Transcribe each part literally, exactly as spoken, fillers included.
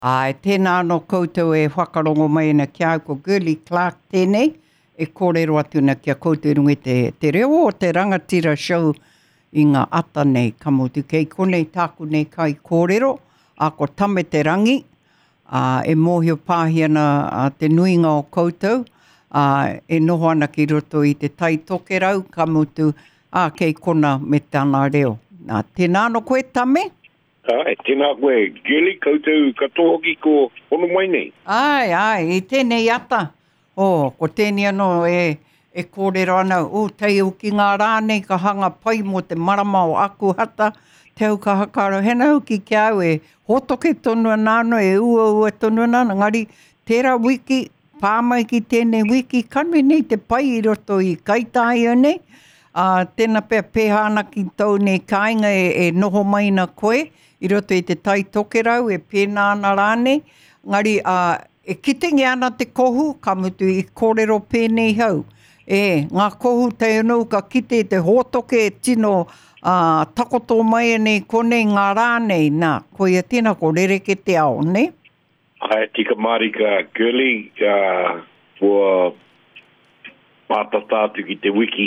Ai, tēnā no koutou e whakarongo mai na kia au ko Girly Clark tēnei, e kōrero atu na kia koutou rungi te, te reo o te rangatira show i ngā ata nei, ka motu kei konei tāku nei kai kōrero, a ko tame te rangi, a, e mōhio pāhiana a te nuinga o koutou, a, e noho ana ki roto i te tai toke rau, ka motu a kei kona me tāna reo. Nā, tēnā no koe tame? Ai, tēnā koe, Girly, koutou katoa ki ko ono mai nei. Ai, ai, i tēnei ata. O, oh, ko tēnei anō e, e kōrero ana, o, tei o ki ngā rānei ka hanga pai mo te marama o aku hata, te au ka hakaro, hena au ki kia au e hotoke tonu anano, e ua ua tonu anano, ngari tērā wiki, pāmai ki tēnei wiki, kanui nei te pai i roto i kaitai nei, uh, tēnā pēr pēhana ki tau nei kāinga e, e noho mai na koe, i roto i te tai toke rau, e pēnā ana rānei, ngari uh, e kitengi ana te kohu, ka mutu i kōrero pēnei hau. E, ngā kohu te anau ka kite te hōtoke e tino uh, takoto mai nei konei ngā rānei, nā, koe a tēnā ko rereke te ao, ne? Ai, tika marika Girly, uh, for pātatātu ki te wiki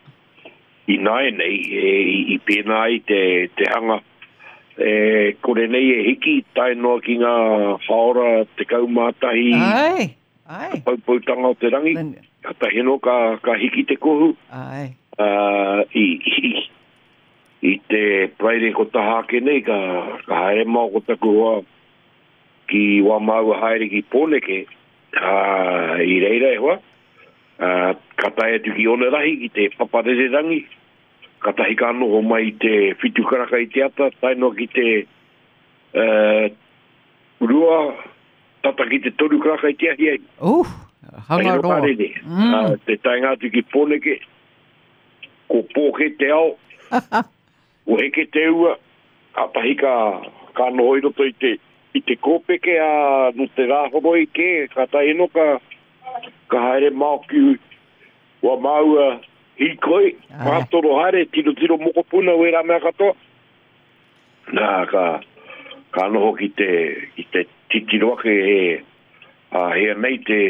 i nai nei, e, i pēnā i te, te hanga. E, kore nei e hiki, tai noa ki ngā haora te kaumātahi. Ai, ai. Paupautanga o te rangi. Hata heno ka, ka hiki te kohu. Ai. Uh, i, i, I te praere ko tahake nei, ka, ka haere mau ko taku hoa ki wā maua haere ki pōneke. Uh, I reira e hoa. Uh, ka tai atu ki one rahi ki te paparere rangi. Ka tahi ka noho mai te whitu karaka i te ata, taino ki te uh, rua, tata ki te toru karaka i te ahi ai. Uh, hangaroa. Mm. Uh, te taingātu ki pōneke, ko pōke te ao, o heke te ua, ka tahi ka, ka noho i roto i te, i te kōpeke a no te rāhoro i ke, ka tahi no ka, ka haere mau ki wa maua, I koe, pātoro haere, tiro tiro moko puna ue rā mea katoa. Nā, ka, ka noho ki te, ki te titiroake e, a hea nei te,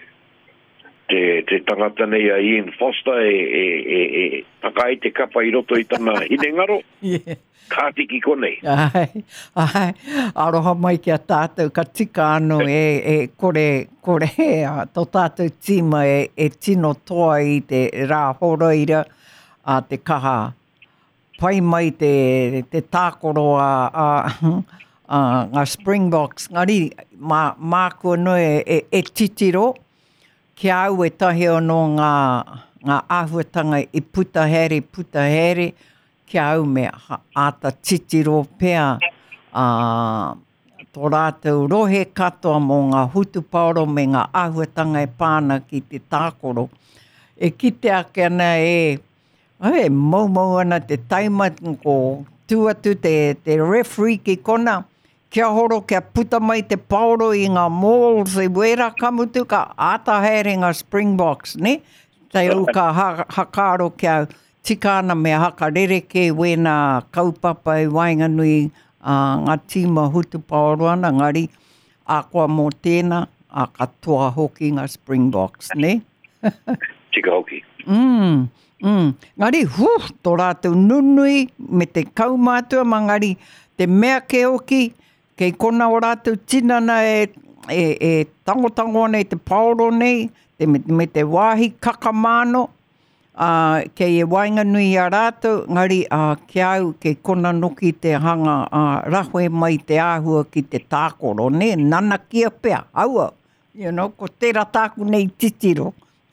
te, te tangata nei a Ian Foster e, e, e, e takai te kapa i roto i tana hinengaro. Yeah. Ka tiki konei. Ai, ai, aroha mai ki a tātou ka tika anu e, e kore, kore a tō tātou tīma e, e tino toa i te rā horoira a te kaha. Pai mai te, te tākoro a, a, a, a Springboks, ngari mā, mākua no e, e, e titiro, ki au e tahi ono ngā, ngā āhuatanga i puta here, puta here, kia au me ata titiro pēa uh, tō rātou rohe katoa mō ngā hutu paoro me ngā āhuatanga e pāna ki te tākoro. E kite ake ana e, e mau mau ana te taimat ko tuatu te, te referee ki kona, kia horo kia puta mai te paoro i ngā malls e wera kamutu ka ata haere ngā Springboks, ne? Tai au ka ha, hakaro kia tika ana mea haka rereke wena kaupapa e Wainganui uh, ngā tīma hutu paoro ana, ngari a koa mō tēnā a katoa hoki ngā Springboks, ne? Tika hoki. Mm, mm. Ngari, hu, tō rātou nunui me te kaumātua, ma ngari te mea ke oki, kei kona o rātou tinana e, e, e tangotango nei te paoro nei, te, me, me te wāhi kakamāno, Uh, kei e Wainganui a rātou, ngari uh, ki au kei kona noki te hanga uh, rahue mai te āhua ki te tākoro, ne? Nana kia pea, aua, you know, ko tērā tāku nei titiro.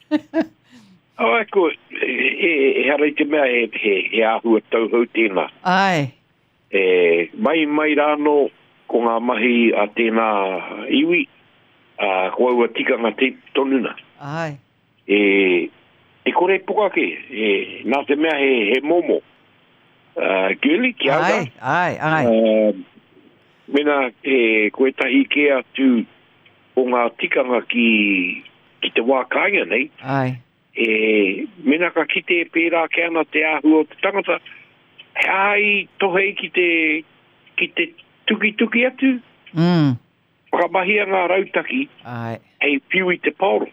Ai, ko, e, e, e harei te mea he, he, he āhua tauhau tēnā. Ai. E, mai mai rāno ko ngā mahi a tēnā iwi, uh, ko aua tika ngā te tonuna. Ai. E, E kore pukake, e, nā te mea he, he momo. Uh, Girly, ki auka. Ai, ai, ai. Uh, mena, e, koe tahi ke atu o ngā tikanga ki, ki te wā kāinga nei. Ai. E, mena ka kite e pērā ke ana te āhua o te tangata. Ai, tohei ki te, ki te tuki tuki atu. Mm. whakamahia ngā rautaki, Ai. hei piu i te pauro.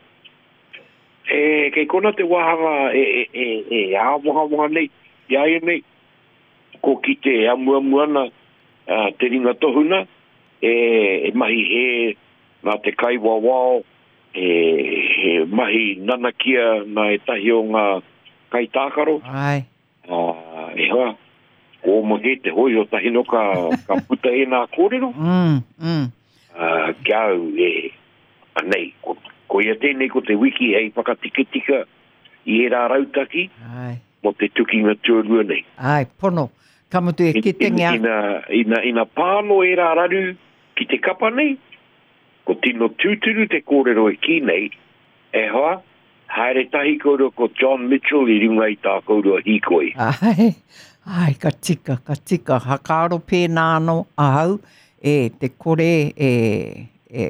E, kei kona te wahanga e, e, e, e āwanga nei, i aia nei, ko ki te amuamuana uh, te ringa tohuna, e, e mahi he nā te kai wawao, e, e mahi nanakia nā e tahi o ngā kai tākaro. Ai. Uh, e hoa, ko mahe te hoi o tahi no ka, ka puta e nā kōrero. Mm, mm. Uh, kia au e, anei, ko, ko ia tēnei ko te wiki hei whakatikatika i e rā rautaki, Ai. mo te tukinga tuarua nei. Ai, pono. Kamutu e kitenga. Ina, ina, ina pāno e rā raru ki te kapa nei, ko tino tūturu te kōrero e ki nei, e hoa, haere tahi kōrero ko John Mitchell i runga i tā kōrero hikoi. Ai, ai, ka tika, ka tika. Hakaro pēnā no ahau, e te kore e, e,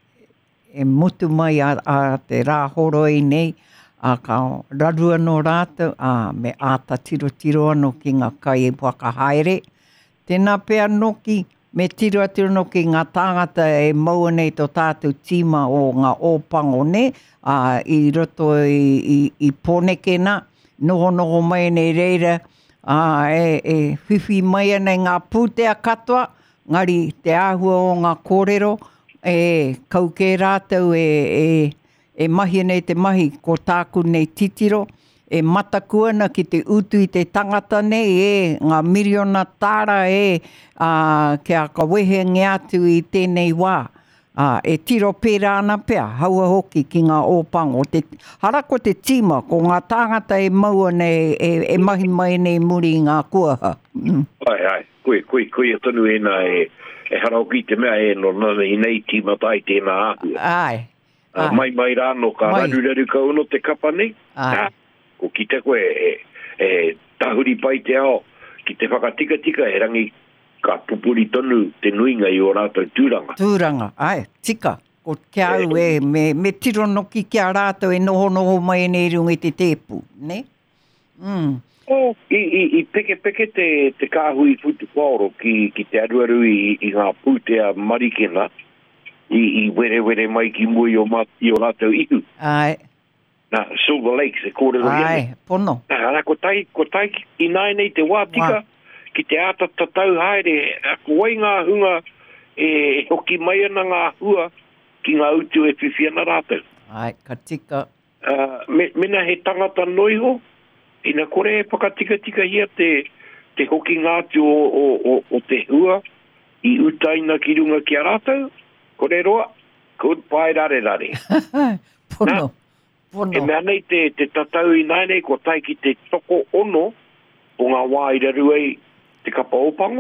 e mutu mai a, a te rā horoi nei, a ka rarua no rātou, a me āta tiro tiro anō ki ngā kai e whakahaere. Tēnā pēr noki, me tiro atu no ki ngā tāngata e maua nei tō tātou tīma o ngā ōpango ne, a, i roto i, i, i pōnekena, noho noho mai nei reira, a, e, e whiwhi mai nei ngā pūtea katoa, ngari te āhua o ngā kōrero, e kau kē rātou e, e, e mahi nei te mahi ko tāku nei titiro, e matakuana ki te utu i te tangata nei, e ngā miriona tāra e a, ke a ka wehe nge atu i tēnei wā. A, e tiro pērā ana pēr, haua hoki ki ngā ōpango. Te, harako te tīma, ko ngā tāngata e maua nei, e, e mahi mai nei muri i ngā kuaha. Mm. Ai, ai, koe, koe, koe a tonu e nā e, e harauki te mea e no nana i nei tīma tai tēnā āhua. Ai. Uh, mai mai rāno ka raru raru ka uno te kapa nei. Ai. Ko ki te koe e, e tahuri pai te ao, ki te whakatika tika e rangi ka pupuri tonu te nuinga i o rātou tūranga. Tūranga, ai, tika. Ko kia au e, me, me tiro noki kia rātou e noho noho mai nei rungi te tēpu, ne? Mm. Oh, i, i, i peke peke te, te kāhui futu kōro ki, ki te aruaru i, i ngā pūtea marikena, i, i were were mai ki mui o, mat, i o rātou ihu. Ai. Na, Silver Lakes, e kōrero i Ai, pono. Nā, ko tai, ko tai i nai nei te wātika, Wā. Ki te ata tatau haere, ko wai ngā hunga e, e hoki mai ana ngā hua ki ngā utu e whiwhiana rātou. Ai, ka tika. Uh, me, mena he tangata noiho, ina kore e whakatika tika hia te, te hoki ngātu o, o, o, o te hua i utaina ki runga ki a rātou, kore roa, goodbye rare rare. Pono. Pono. E mea nei te, te tatau i nai nei, ko tai ki te toko ono o ngā wā i raru ei te kapa opango.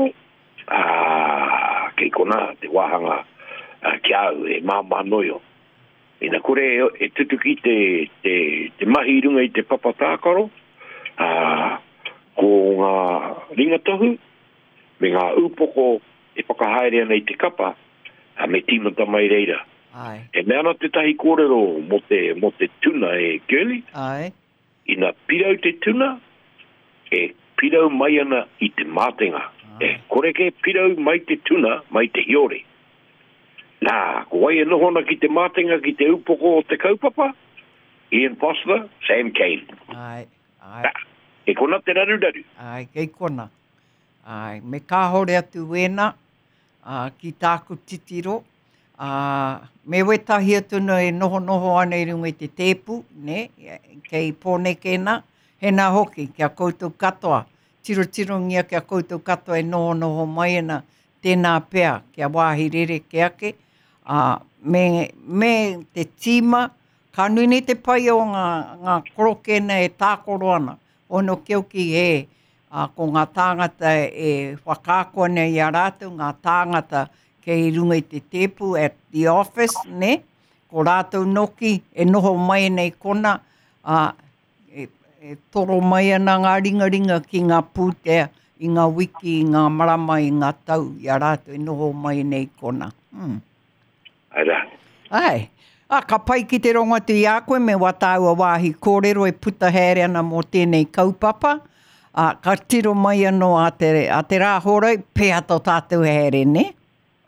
Ah, kei kona te wahanga uh, ki au e māma noio. Ina kore e, e tutu ki te, te, te mahi runga i te papatākaro, uh, ko ngā ringatohu, me ngā upoko e whakahaere ana i te kapa, uh, me tīmata mai reira. Ai. E meana te tahi kōrero mo te, mo te tuna e girly. Ai. Ina pirau te tuna, e pirau mai ana i te mātenga. Ai. E kore ke pirau mai te tuna, mai te hiore. Nā, ko wai e nohona ki te mātenga, ki te upoko o te kaupapa, Ian Foster, Sam Cane. Ai. Ai. Nā, e kona te raru raru. Ai, kei kona. Ai, me kāhore atu wena, uh, ki tāku titiro, Uh, me wetahi atu no e noho noho ana i runga i te tēpu, ne, kei pōnekena, he nā hoki, kia koutou katoa, tiro tiro ngia kia koutou katoa e noho noho mai ana tēnā pēr, kia wāhi rere ke ake, uh, me, me te tīma, ka nuni te pai o ngā, ngā korokena e tākoro ana, ono keuki e, uh, ko ngā tāngata e whakākoa nei i a rātou, ngā tāngata kei runga i te tēpu at the office, ne? Ko rātou noki, e noho mai nei kona, uh, e, e toro mai ana ngā ringa ringa ki ngā pūtea, i ngā wiki, i ngā marama, i ngā tau, i a rātou e noho mai nei kona. Hmm. Aira. Ai, a ka pai ki te ronga tu i a koe, me wataua wāhi kōrero e puta here ana mō tēnei kaupapa, a ka tiro mai anō a te, a te rā horoi, pēa tō tātou here, ne? Ai,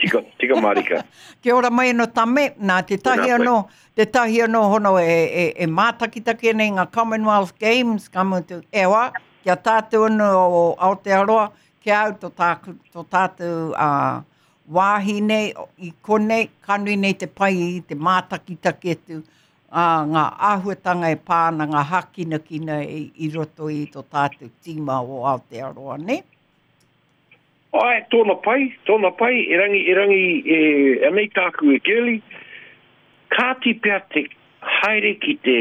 tika, tika marika. Kia ora mai no tame, nā te tahi anō, te tahi anō hono e, e, e mātakitaki nei ngā Commonwealth Games, kamutu e wā, kia tātou anō o Aotearoa, kia au tō, tāku, tō tātou uh, wāhine i konei, kanui nei te pai i te mātakitaki atu, uh, ngā āhuatanga e pāna, ngā hakina kina i, i roto i tō tātou tīma o Aotearoa, ne? Ai, tōna pai, tōna pai, e rangi, e rangi, e, anei tāku e keli, kāti pia te haere ki te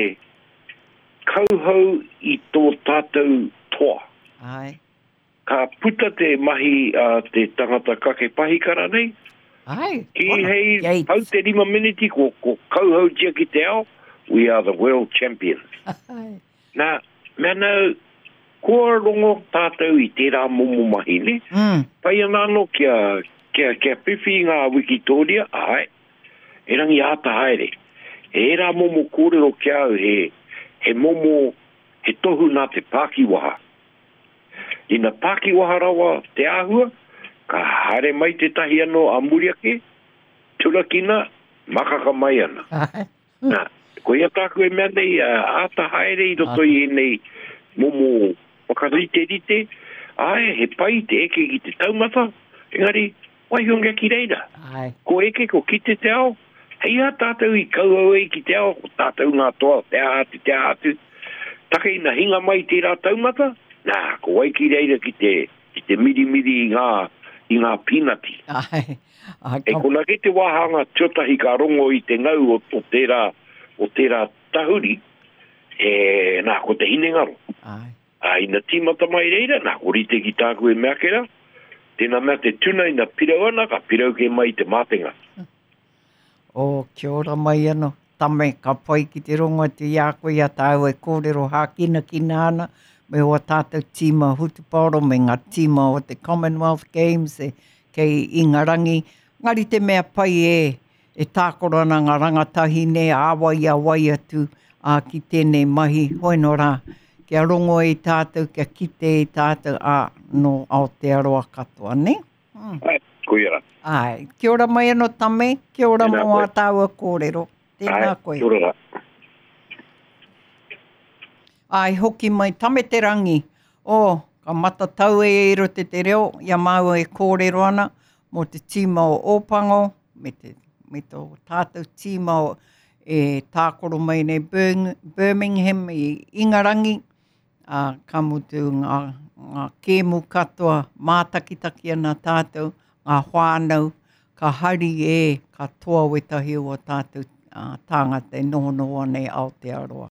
kauhau i tō tātou toa. Ai. Ka puta te mahi a uh, te tangata kake pahikara nei. Ai. Ki hei, hau te lima miniti, ko, ko kauhau tia ki te ao, we are the world champions. Ai. Nā, mea nau, kua rongo tātou i tērā momo mahi, ne? Mm. Pai anano kia, kia, kia piwhi ngā Wikitoria, ai, e rangi āta haere. E rā momo kōrero kia au he, he momo, he tohu nā te Pākiwaha. I nā Pākiwaha rawa te āhua, ka haere mai te tahi anō a Muriake, turakina, makaka mai ana. Ai. Nā, ko ia tāku e mea nei, āta haere i roto i nei momo wakarite rite, ai, he pai te eke ki te taumata, engari, waihunga ki reira. Ai. Ko eke, ko kite te ao, hei a tātou i kauau e ki te ao, ko tātou ngā toa, te ātu, te ātu, take ina hinga mai te rā taumata, nā, ko wai ki reira ki te, ki te miri miri i ngā, i ngā pinati. Ai. Ai. E kona ke te wahanga tiotahi ka rongo i te ngau o, o tērā, o tērā tahuri, e, nā, ko te hinengaro. Ai. A ina tīmata mai reira, nā, orite ki tāku e mea kera, tēnā mea te tuna ina pirau ana, ka pirau ke mai te mātenga. O, kia ora mai ano, tame, ka pai ki te rongo te iako ia tāu e kōrero hākina kina ana, me hoa tātou tīma hutuparo, me ngā tīma o te Commonwealth Games, e kei Ingarangi. Ngari te mea pai e, e tākoro ana ngā rangatahi ne, āwai a wai atu, a ki tēnei mahi, hoi no rā. Kia rongo i tātou, kia kite i tātou a no Aotearoa katoa, ne? Mm. Ai, koe ara. Ai, kia ora mai ano tame, kia ora Tēnā moa koe. tāua kōrero. Tēnā Ai, koe. kia ora rā. Ai, hoki mai tame te rangi. O, ka mata tau e ero te te reo, ia mau e kōrero ana, mo te tīma o Ōpango, me, te, me tō tātou tīma o e tākoro mai nei Birmingham i Ingarangi, a ka mutu ngā, ngā kēmu katoa mātakitaki ana tātou, ngā whānau, ka hari e, ka toa wetahi o tātou uh, tāngata e noho noho nei Aotearoa.